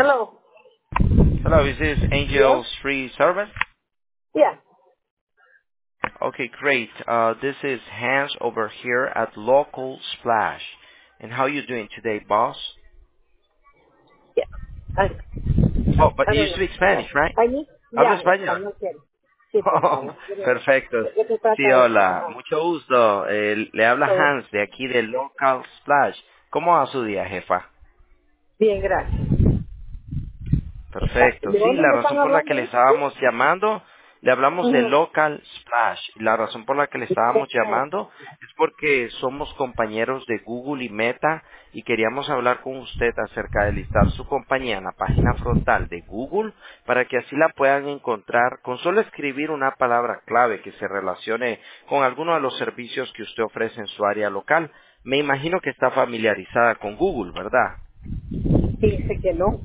Hello. Hello, is this Yes? Angel's Free Service? Yeah. Okay, great. This is Hans over here at Local Splash. And how you doing today, boss? Yeah. I, Oh, but I you don't know. speak Spanish, right? I need, ¿Habla ya, español? español quiero. Sí, por Oh, favor. ¿De perfecto. qué se Sí, trata esto? hola. Ajá. Mucho gusto. Le habla Todo Hans de aquí de Local Splash. ¿Cómo va su día, jefa? bien, gracias. Perfecto. ¿De Sí, dónde la me razón están por la que hablando? le ¿Dice tú? estábamos llamando, le hablamos de Ujú. Local Splash. Y la razón por la que le estábamos llamando es porque somos compañeros de Google y Meta y queríamos hablar con usted acerca de listar su compañía en la página frontal de Google para que así la puedan encontrar con solo escribir una palabra clave que se relacione con alguno de los servicios que usted ofrece en su área local. Me imagino que está familiarizada con Google, ¿verdad? Dice que no.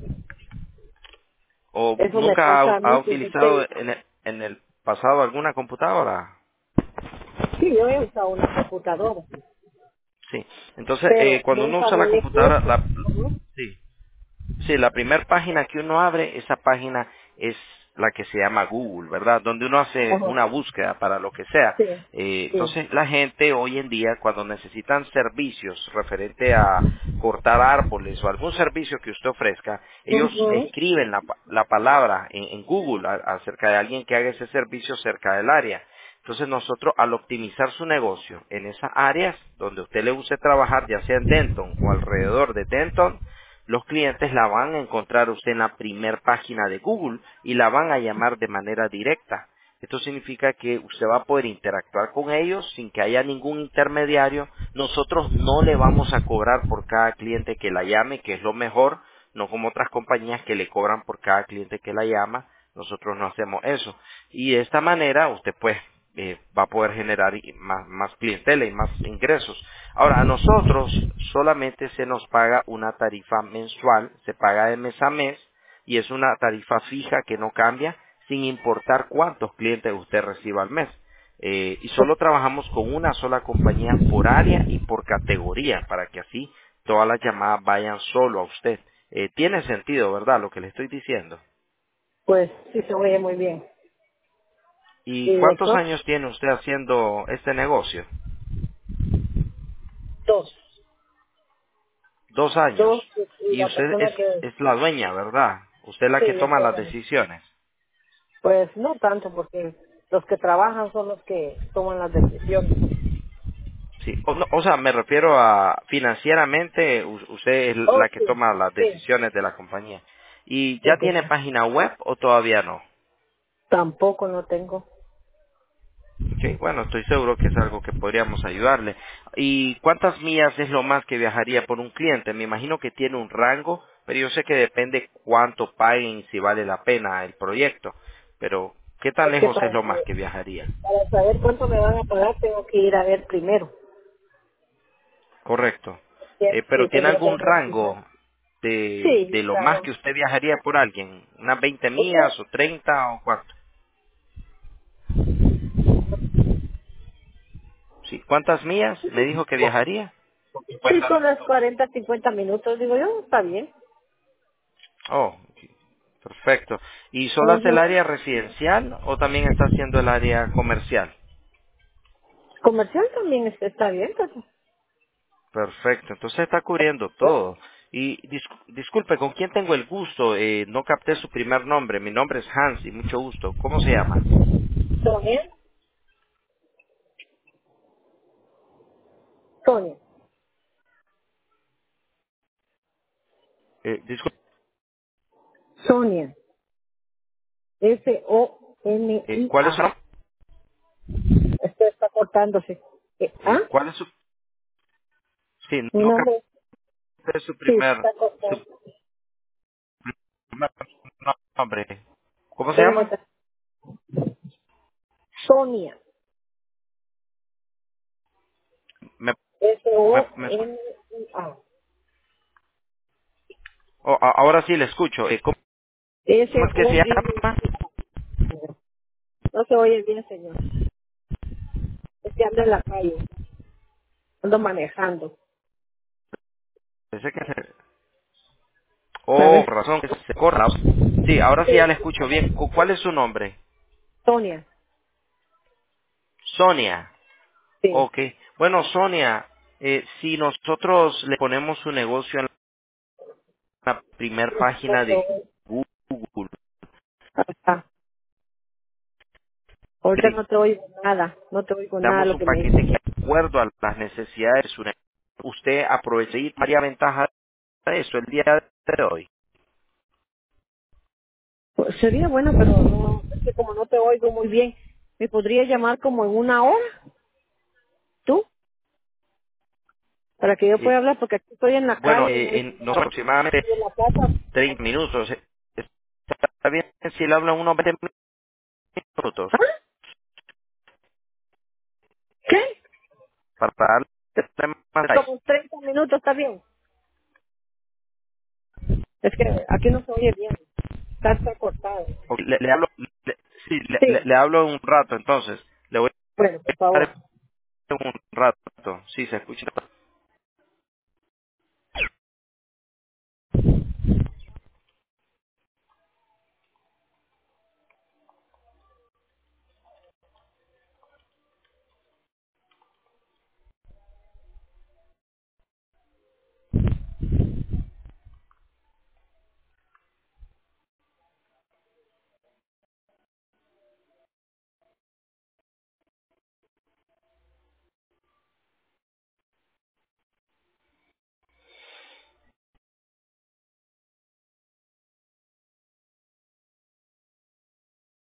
¿O Eso me nunca pasa a ha mí, utilizado fíjate. en el pasado alguna computadora? Sí, yo he usado una computadora, Sí. Entonces, pero cuando uno nunca usa la me he computadora, puesto. Ujú. sí. Sí, la primera página que uno abre, esa página es la que se llama Google, ¿verdad? Donde uno hace Ajá. una búsqueda para lo que sea. Sí, sí. Entonces, la gente hoy en día, cuando necesitan servicios referente a cortar árboles o algún servicio que usted ofrezca, ellos Ujú. escriben la palabra en Google acerca de alguien que haga ese servicio cerca del área. Entonces nosotros al optimizar su negocio en esas áreas donde usted le use trabajar, ya sea en Denton o alrededor de Denton, los clientes la van a encontrar a usted en la primer página de Google y la van a llamar de manera directa. Esto significa que usted va a poder interactuar con ellos sin que haya ningún intermediario. Nosotros no le vamos a cobrar por cada cliente que la llame, que es lo mejor, no como otras compañías que le cobran por cada cliente que la llama. Nosotros no hacemos eso. Y de esta manera usted pues va a poder generar más clientela y más ingresos. Ahora, a nosotros solamente se nos paga una tarifa mensual, se paga de mes a mes y es una tarifa fija que no cambia sin importar cuántos clientes usted reciba al mes. Y solo trabajamos con una sola compañía por área y por categoría para que así todas las llamadas vayan solo a usted. Tiene sentido, ¿verdad? Lo que le estoy diciendo. Pues sí se oye muy bien. ¿Y ¿Y de cuántos qué? años tiene usted haciendo este negocio? Dos. 2 años. Dos y Y la usted persona que... es la dueña, ¿verdad? Usted es la que Sí, yo toma soy las la... decisiones. Pues no tanto, porque los que trabajan son los que toman las decisiones. Sí. O sea, me refiero a financieramente, usted es Oh, la que sí, toma las sí, decisiones de la compañía. ¿Y sí, ya sí, tiene sí. página web o todavía no? Tampoco no tengo. Ok, bueno, estoy seguro que es algo que podríamos ayudarle. ¿Y cuántas millas es lo más que viajaría por un cliente? Me imagino que tiene un rango, pero yo sé que depende cuánto paguen y si vale la pena el proyecto. Pero, ¿qué tan Es que lejos es lo más que viajaría? para saber cuánto me van a pagar tengo que ir a ver primero. Correcto. Sí, Pero sí, ¿tiene tendría que algún investigar. rango Sí, de lo más claro. que usted viajaría por alguien? ¿Unas 20 O sea, millas o 30 o cuánto? Sí. ¿Cuántas millas me dijo que viajaría? sí, son las 40, 50 minutos, digo yo, está bien. Oh, perfecto. ¿Y solo hace el Ujú. área residencial o también está haciendo el área comercial? Comercial también está bien, pero... Perfecto. Entonces está cubriendo todo. Y disculpe, ¿con quién tengo el gusto? No capté su primer nombre. Mi nombre es Hans y mucho gusto. ¿Cómo se llama? Sonia, Sonia, Disculpe, Sonia, ¿cuál es su Sonia. nombre? Esto está cortándose. ¿Ah? ¿Cuál es su... Sí, Mi no nombre, capté su sí, primer, está su cortando. primer nombre. ¿Cómo se Espérame, llama? Sonia, Me, me escucha. Sonia. Oh, ahora sí le escucho. ¿Cómo es que se Sonia. llama? No se oye bien, señor. Es que ando en la calle, ando manejando. Pensé que Oh, ¿sabes? por razón, que se corra. Sí, ahora sí ya Sí, le escucho bien. ¿Cuál es su nombre? Sonia. Sonia. Sí. Ok. Bueno, Sonia, si nosotros le ponemos su negocio en la primer página de Google, Ajá. Ahorita no te oigo nada, no te oigo nada damos lo un que me paquete dices. que de acuerdo a las necesidades de su negocio, usted aprovecha y varia ventaja de eso el día de hoy. Pues sería bueno, pero no, es que como no te oigo muy bien, ¿me podría llamar como en una hora, tú? Para que yo pueda Eh, hablar, porque aquí estoy en la bueno, calle, no, en no, aproximadamente estoy en la casa. 30 minutos. ¿Está bien si le hablan unos 20 minutos ¿Ah? ¿Qué? para darle más detalles? Como 30 minutos, ¿está bien? Es que aquí no se oye bien, está cortado. Ok, le hablo, sí, Sí, le hablo un rato, entonces. Le voy bueno, por a favor. dar un rato. Sí, se escucha.